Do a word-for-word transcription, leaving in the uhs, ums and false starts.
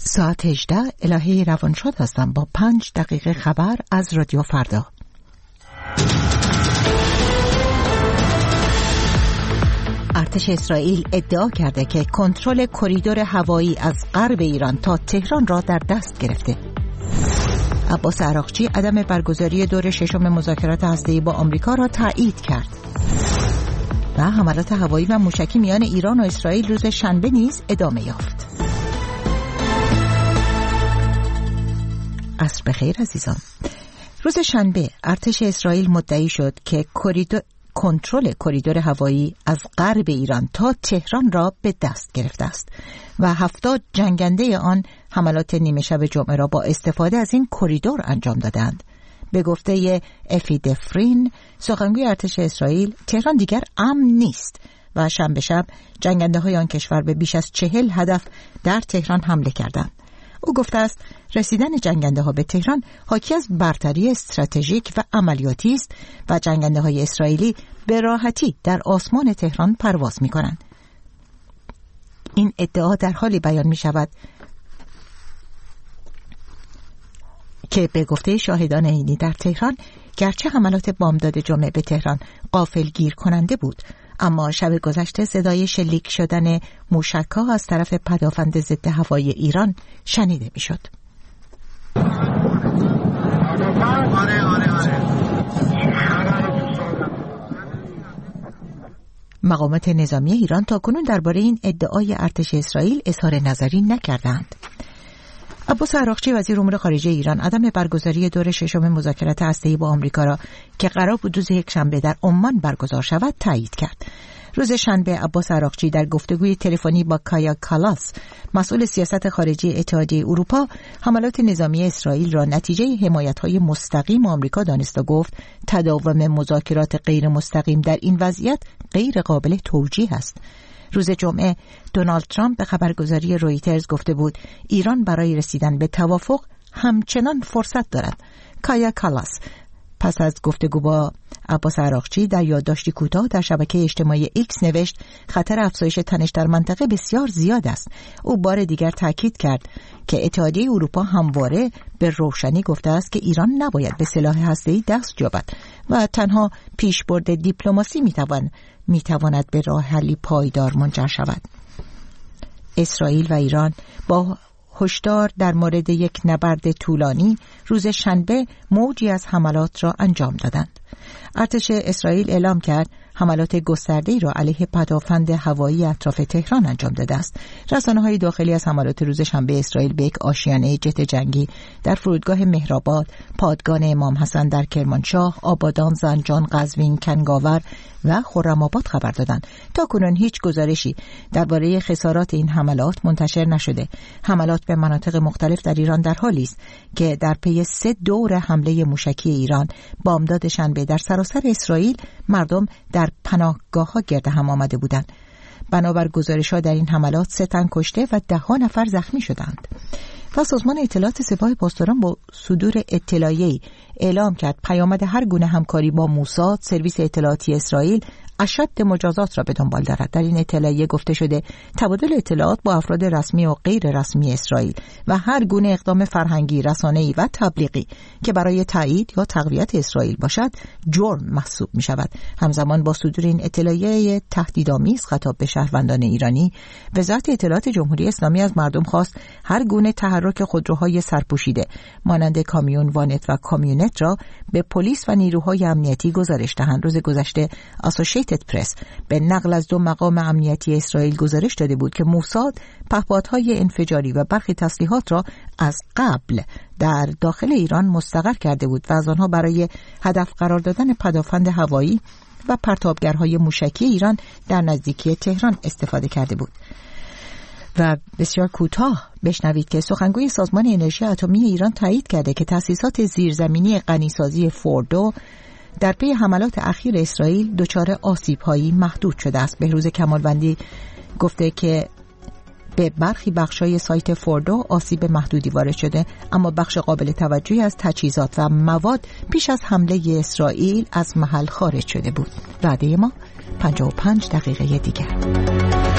ساعت هجده الهه روانشاد هستم با پنج دقیقه خبر از رادیو فردا. ارتش اسرائیل ادعا کرده که کنترل کریدور هوایی از غرب ایران تا تهران را در دست گرفته. عباس عراقچی عدم برگزاری دور ششم مذاکرات هسته‌ای با آمریکا را تایید کرد. و حملات هوایی و موشکی میان ایران و اسرائیل روز شنبه نیز ادامه یافت. عصر بخیر عزیزان. روز شنبه ارتش اسرائیل مدعی شد که کریدور کنترل کریدور هوایی از غرب ایران تا تهران را به دست گرفته است و هفتاد جنگنده آن حملات نیمه شب جمعه را با استفاده از این کریدور انجام دادند. به گفته افی دفرین، سخنگوی ارتش اسرائیل، تهران دیگر امن نیست و شنبه شب جنگنده های آن کشور به بیش از چهل هدف در تهران حمله کردند. او گفته است رسیدن جنگنده ها به تهران حاکی از برتری استراتژیک و عملیاتی است و جنگنده های اسرائیلی به راحتی در آسمان تهران پرواز می کنند. این ادعا در حالی بیان می شود که به گفته شاهدان عینی در تهران، گرچه حملات بامداد جمعه به تهران غافلگیر کننده بود، اما شب گذشته صدای شلیک شدن موشک‌ها از طرف پدافند ضد هوایی ایران شنیده می‌شد. مقامات نظامی ایران تاکنون درباره این ادعای ارتش اسرائیل اظهار نظری نکردند. عباس عراقچی وزیر امور خارجه ایران عدم برگزاری دور ششم مذاکرات هسته‌ای با آمریکا را که قرار بود روز یکشنبه در عمان برگزار شود تایید کرد. روز شنبه عباس عراقچی در گفتگوی تلفنی با کایا کالاس، مسئول سیاست خارجی اتحادیه اروپا، حملات نظامی اسرائیل را نتیجه حمایت‌های مستقیم آمریکا دانست و گفت تداوم مذاکرات غیر مستقیم در این وضعیت غیر قابل توجیه است. روز جمعه دونالد ترامپ به خبرگزاری رویترز گفته بود ایران برای رسیدن به توافق همچنان فرصت دارد. کایا کالاس پس از گفتگو با عباس عراقچی در یادداشتی کوتاه در شبکه اجتماعی ایکس نوشت خطر افزایش تنش در منطقه بسیار زیاد است. او بار دیگر تاکید کرد که اتحادیه اروپا همواره به روشنی گفته است که ایران نباید به سلاح هسته‌ای دست یابد و تنها پیشبرد دیپلماسی میتوان میتواند به راه حلی پایدار منجر شود. اسرائیل و ایران با هشدار در مورد یک نبرد طولانی روز شنبه موجی از حملات را انجام دادند. ارتش اسرائیل اعلام کرد حملات گسترده‌ای را علیه پدافند هوایی اطراف تهران انجام داده است. رسانه‌های داخلی از حملات روز شنبه اسرائیل به یک آشیانه جت جنگی در فرودگاه مهرآباد، پادگان امام حسن در کرمانشاه، آبادان، زنجان، قزوین، کنگاور و خرم‌آباد خبر دادند. تاکنون هیچ گزارشی درباره خسارات این حملات منتشر نشده. حملات به مناطق مختلف در ایران در حالی است که در پی سه دور حمله موشکی ایران بامداد شنبه در سراسر اسرائیل مردم در پناهگاه‌ها گرد هم آمده بودند. بنابر گزارش‌ها در این حملات سه تن کشته و ده ها نفر زخمی شدند. و سازمان اطلاعات سپاه پاسداران با صدور اطلاعیه‌ای اعلام کرد پیامد هر گونه همکاری با موساد، سرویس اطلاعاتی اسرائیل، اشد مجازات را به دنبال دارد. در این اطلاعیه گفته شده تبادل اطلاعات با افراد رسمی و غیر رسمی اسرائیل و هر گونه اقدام فرهنگی، رسانه‌ای و تبلیغی که برای تایید یا تقویت اسرائیل باشد جرم محسوب می شود. همزمان با صدور این اطلاعیه تهدیدآمیز خطاب به شهروندان ایرانی، وزارت اطلاعات جمهوری اسلامی از مردم خواست هر گونه تحرک خودروهای سرپوشیده مانند کامیون، وانت و کامیونت را به پلیس و نیروهای امنیتی گزارش دهند. روز گذشته اسوسییتد پرس به نقل از دو مقام امنیتی اسرائیل گزارش داده بود که موساد پهپادهای انفجاری و برخی تسلیحات را از قبل در داخل ایران مستقر کرده بود و از آنها برای هدف قرار دادن پدافند هوایی و پرتابگرهای موشکی ایران در نزدیکی تهران استفاده کرده بود. و بسیار کوتاه بشنوید که سخنگوی سازمان انرژی اتمی ایران تایید کرده که تأسیسات زیرزمینی غنیسازی فوردو در پی حملات اخیر اسرائیل دچار آسیب‌هایی محدود شده است. بهروز کمالوندی گفته که به برخی بخشای سایت فوردو آسیب محدودی وارد شده، اما بخش قابل توجهی از تجهیزات و مواد پیش از حمله اسرائیل از محل خارج شده بود. وعده ما پنجاه و پنج دقیقه دیگر.